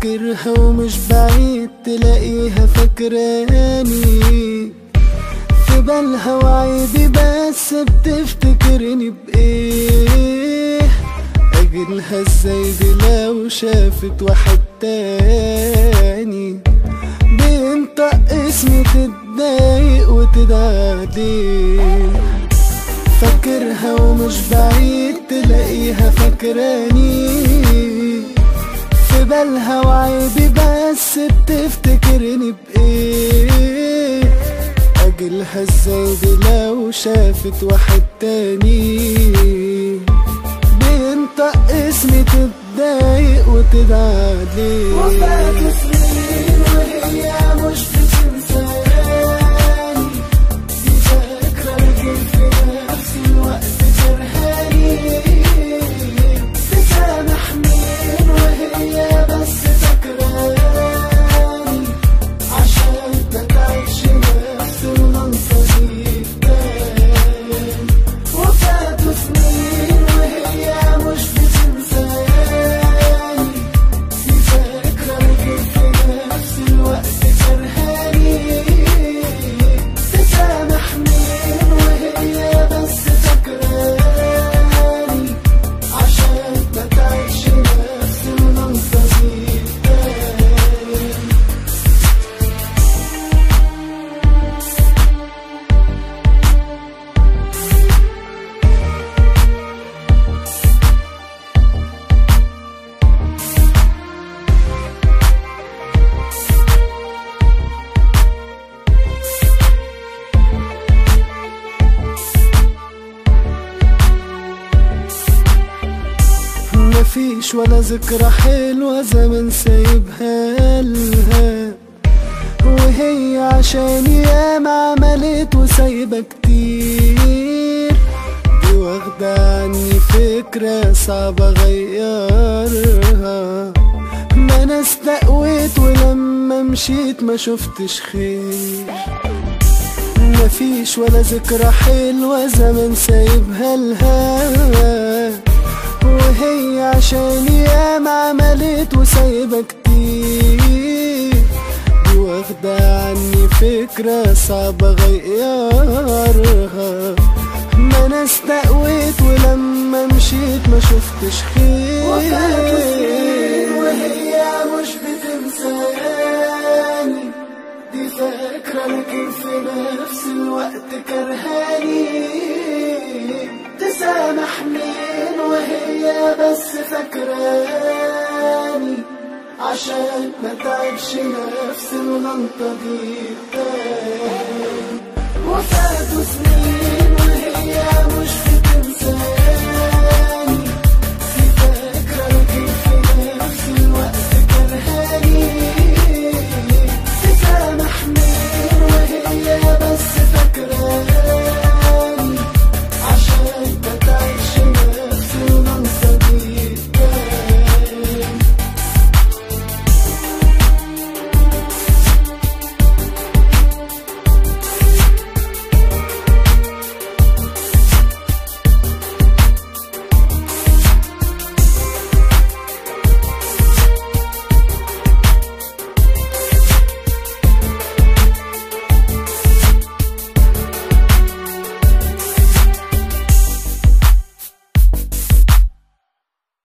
فاكرها ومش بعيد تلاقيها فاكراني، في بالها وعيبي بس بتفتكرني بإيه. أجيلها ازاي دي لو شافت واحد تاني بينطق اسمي تتضايق وتدعي. فاكرها ومش بعيد تلاقيها فاكراني، في بالها وعيبي بس بتفتكرني بإيه. أجيلها ازاي دي لو شافت واحد تاني بينطق اسمي تتضايق وتدعي. وفات سنين وهي مش بتنساني، دي فاكرة لكن في نفس الوقت جرحاني. تسامح مين وهي بس فاكراني، عشان متعيش نفس الغلطة دي تاني. وفات سنين وهي مش بتنساني، دي فاكرة لكن في نفس الوقت جرحاني. تسامح مين وهي بس فاكراني، عشان متعيش نفس الغلطة دي تاني. مفيش ولا ذكرى حلوة زمن سايبها لها، وهي عشان ياما عملت وسايبة كتير. دي واخدة عني فكرة صعبة غيرها، ما انا استقويت ولما مشيت ما شفتش خير. مفيش ولا ذكرى حلوة زمن سايبها لها، وهي عشان ياما عملت وسايبة كتير. دي واخدة عني فكرة صعبة غيرها، ما انا استقويت ولما مشيت ما شفتش خير. وفات سنين وهي مش بتنساني، دي فاكرة لكن في نفس الوقت كرهاني. تسامح مين وهي بس فاكراني، عشان ما تعبش نفس الغلطة دي تاني. وفات سنين وهي مش